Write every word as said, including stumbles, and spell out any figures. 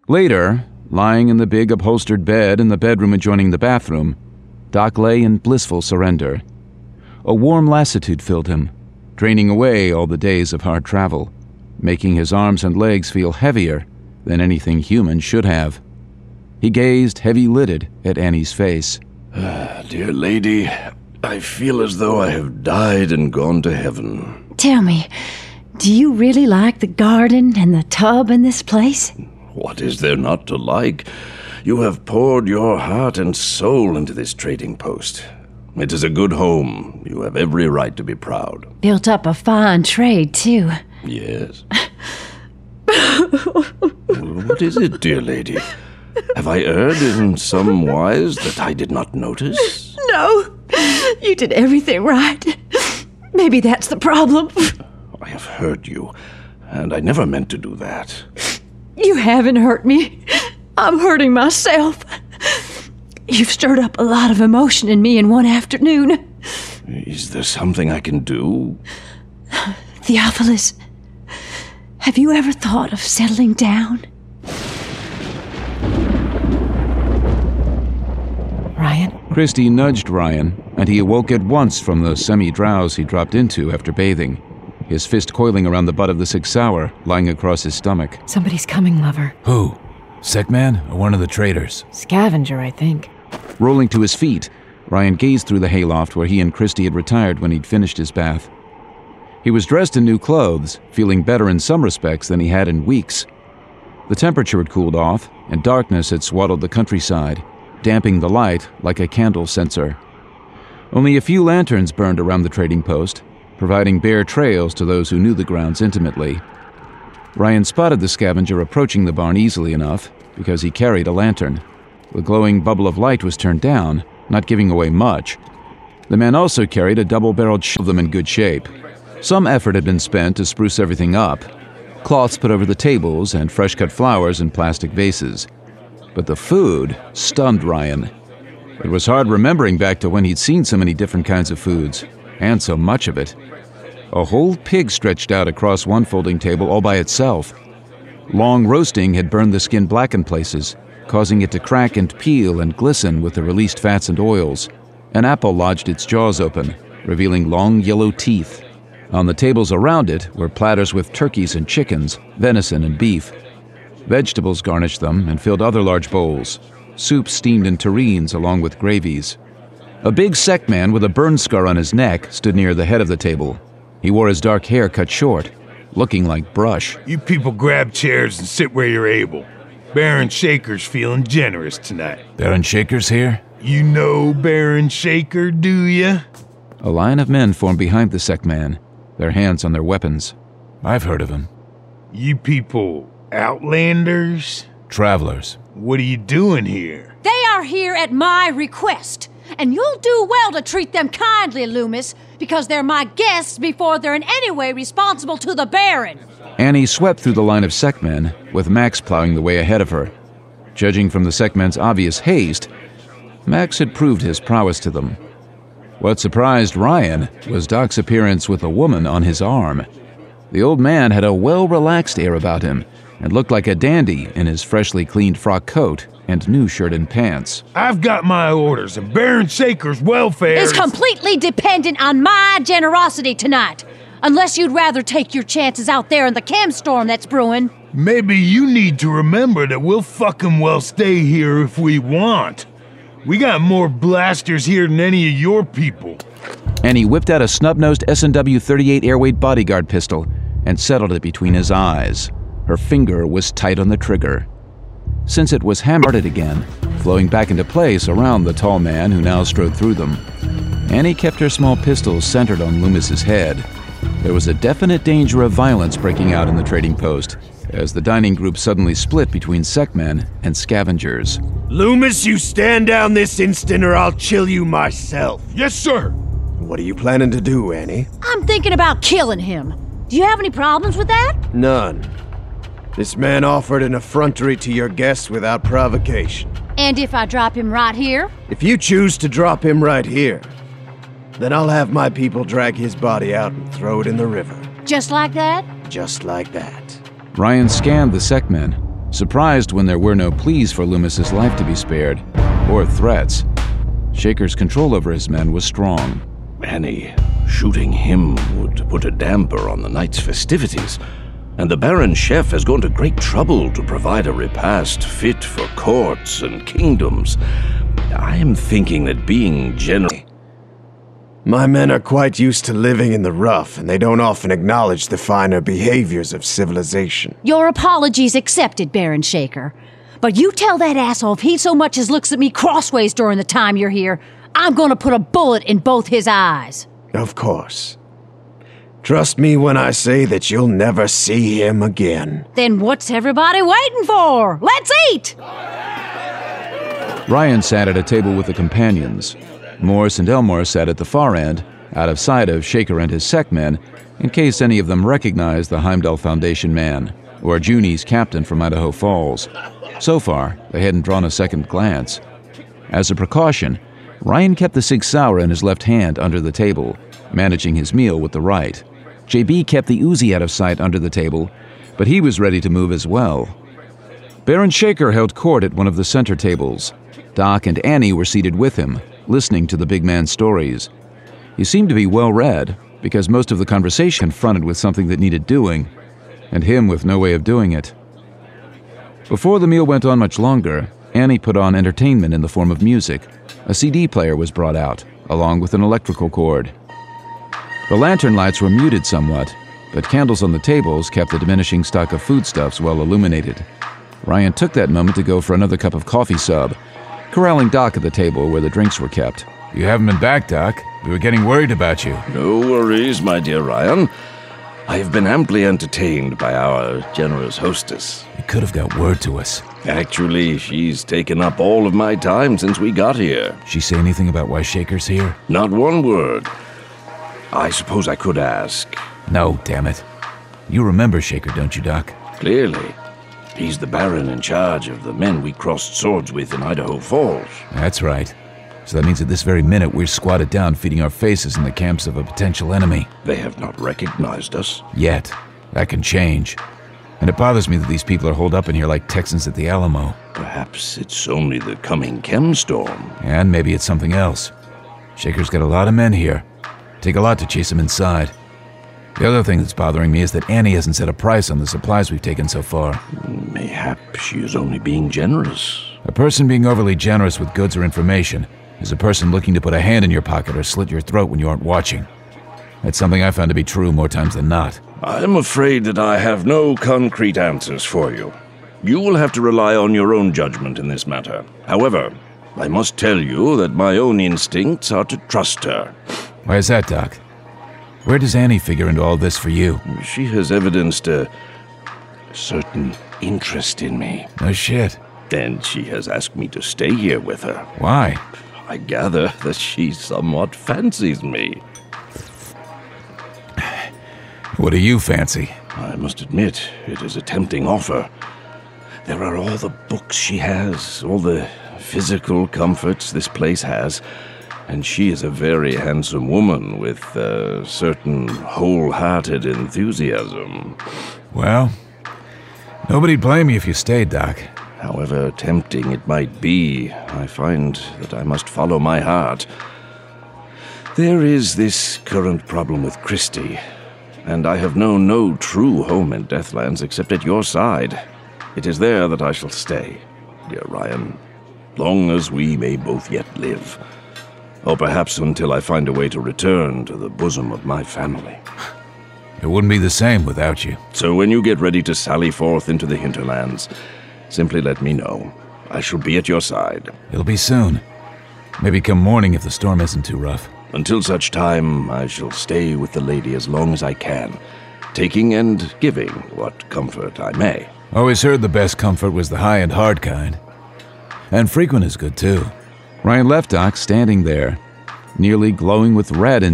Later, lying in the big upholstered bed in the bedroom adjoining the bathroom, Doc lay in blissful surrender. A warm lassitude filled him, draining away all the days of hard travel, making his arms and legs feel heavier than anything human should have. He gazed heavy-lidded at Annie's face. Ah, dear lady, I feel as though I have died and gone to heaven. Tell me, do you really like the garden and the tub in this place? What is there not to like? You have poured your heart and soul into this trading post. It is a good home. You have every right to be proud. Built up a fine trade, too. Yes. What is it, dear lady? Have I erred in some wise that I did not notice? No, you did everything right. Maybe that's the problem. I have hurt you, and I never meant to do that. You haven't hurt me. I'm hurting myself. You've stirred up a lot of emotion in me in one afternoon. Is there something I can do? Theophilus, have you ever thought of settling down? Ryan? Christy nudged Ryan, and he awoke at once from the semi-drowse he dropped into after bathing, his fist coiling around the butt of the Sig Sauer, lying across his stomach. Somebody's coming, lover. Who? Sick man or one of the traders? Scavenger, I think. Rolling to his feet, Ryan gazed through the hayloft where he and Christy had retired when he'd finished his bath. He was dressed in new clothes, feeling better in some respects than he had in weeks. The temperature had cooled off, and darkness had swaddled the countryside, damping the light like a candle censer. Only a few lanterns burned around the trading post, providing bare trails to those who knew the grounds intimately. Ryan spotted the scavenger approaching the barn easily enough because he carried a lantern. The glowing bubble of light was turned down, not giving away much. The man also carried a double-barreled shotgun, them in good shape. Some effort had been spent to spruce everything up. Cloths put over the tables and fresh-cut flowers in plastic vases. But the food stunned Ryan. It was hard remembering back to when he'd seen so many different kinds of foods, and so much of it. A whole pig stretched out across one folding table all by itself. Long roasting had burned the skin black in places, causing it to crack and peel and glisten with the released fats and oils. An apple lodged its jaws open, revealing long yellow teeth. On the tables around it were platters with turkeys and chickens, venison and beef. Vegetables garnished them and filled other large bowls. Soup steamed in tureens along with gravies. A big Sec man with a burn scar on his neck stood near the head of the table. He wore his dark hair cut short, looking like brush. You people grab chairs and sit where you're able. Baron Shaker's feeling generous tonight. Baron Shaker's here? You know Baron Shaker, do ya? A line of men formed behind the Sec man, their hands on their weapons. I've heard of him. You people outlanders? Travelers. What are you doing here? They are here at my request, and you'll do well to treat them kindly, Loomis, because they're my guests before they're in any way responsible to the Baron. Annie swept through the line of Sec men, with Max plowing the way ahead of her. Judging from the Sec men's obvious haste, Max had proved his prowess to them. What surprised Ryan was Doc's appearance with a woman on his arm. The old man had a well-relaxed air about him and looked like a dandy in his freshly cleaned frock coat and new shirt and pants. I've got my orders, and Baron Shaker's welfare It's is... completely dependent on my generosity tonight, unless you'd rather take your chances out there in the chem storm that's brewing. Maybe you need to remember that we'll fucking well stay here if we want. We got more blasters here than any of your people. Annie whipped out a snub-nosed S and W thirty-eight Airweight bodyguard pistol and settled it between his eyes. Her finger was tight on the trigger. Since it was hammered again, flowing back into place around the tall man who now strode through them, Annie kept her small pistol centered on Loomis's head. There was a definite danger of violence breaking out in the trading post, as the dining group suddenly split between Sec men and scavengers. Loomis, you stand down this instant or I'll chill you myself. Yes, sir. What are you planning to do, Annie? I'm thinking about killing him. Do you have any problems with that? None. This man offered an effrontery to your guests without provocation. And if I drop him right here? If you choose to drop him right here, then I'll have my people drag his body out and throw it in the river. Just like that? Just like that. Ryan scanned the Sec men, surprised when there were no pleas for Loomis's life to be spared, or threats. Shaker's control over his men was strong. Annie, shooting him would put a damper on the night's festivities, and the Baron Chef has gone to great trouble to provide a repast fit for courts and kingdoms. I am thinking that being general... My men are quite used to living in the rough, and they don't often acknowledge the finer behaviors of civilization. Your apologies accepted, Baron Shaker. But you tell that asshole if he so much as looks at me crossways during the time you're here, I'm gonna put a bullet in both his eyes. Of course. Trust me when I say that you'll never see him again. Then what's everybody waiting for? Let's eat! Ryan sat at a table with the companions. Morse and Elmore sat at the far end, out of sight of Shaker and his sec men, in case any of them recognized the Heimdall Foundation man, or Junie's captain from Idaho Falls. So far, they hadn't drawn a second glance. As a precaution, Ryan kept the Sig Sauer in his left hand under the table, managing his meal with the right. J B kept the Uzi out of sight under the table, but he was ready to move as well. Baron Shaker held court at one of the center tables. Doc and Annie were seated with him, listening to the big man's stories. He seemed to be well read, because most of the conversation confronted with something that needed doing, and him with no way of doing it. Before the meal went on much longer, Annie put on entertainment in the form of music. A C D player was brought out, along with an electrical cord. The lantern lights were muted somewhat, but candles on the tables kept the diminishing stock of foodstuffs well illuminated. Ryan took that moment to go for another cup of coffee sub, corralling Doc at the table where the drinks were kept. You haven't been back, Doc. We were getting worried about you. No worries, my dear Ryan. I have been amply entertained by our generous hostess. You could have got word to us. Actually, she's taken up all of my time since we got here. She say anything about why Shaker's here? Not one word. I suppose I could ask. No, damn it. You remember Shaker, don't you, Doc? Clearly. He's the Baron in charge of the men we crossed swords with in Idaho Falls. That's right. So that means at this very minute we're squatted down feeding our faces in the camps of a potential enemy. They have not recognized us. Yet. That can change. And it bothers me that these people are holed up in here like Texans at the Alamo. Perhaps it's only the coming chem storm. And maybe it's something else. Shaker's got a lot of men here. Take a lot to chase him inside. The other thing that's bothering me is that Annie hasn't set a price on the supplies we've taken so far. Mayhap she is only being generous. A person being overly generous with goods or information is a person looking to put a hand in your pocket or slit your throat when you aren't watching. That's something I found to be true more times than not. I'm afraid that I have no concrete answers for you. You will have to rely on your own judgment in this matter. However, I must tell you that my own instincts are to trust her. Why is that, Doc? Where does Annie figure into all this for you? She has evidenced a certain interest in me. No shit. And she has asked me to stay here with her. Why? I gather that she somewhat fancies me. What do you fancy? I must admit, it is a tempting offer. There are all the books she has, all the physical comforts this place has, and she is a very handsome woman with a certain wholehearted enthusiasm. Well, nobody'd blame you if you stayed, Doc. However tempting it might be, I find that I must follow my heart. There is this current problem with Christie, and I have known no true home in Deathlands except at your side. It is there that I shall stay, dear Ryan, long as we may both yet live. Or perhaps until I find a way to return to the bosom of my family. It wouldn't be the same without you. So when you get ready to sally forth into the hinterlands, simply let me know. I shall be at your side. It'll be soon. Maybe come morning if the storm isn't too rough. Until such time, I shall stay with the lady as long as I can, taking and giving what comfort I may. Always heard the best comfort was the high and hard kind. And frequent is good too. Ryan left Doc standing there, nearly glowing with red and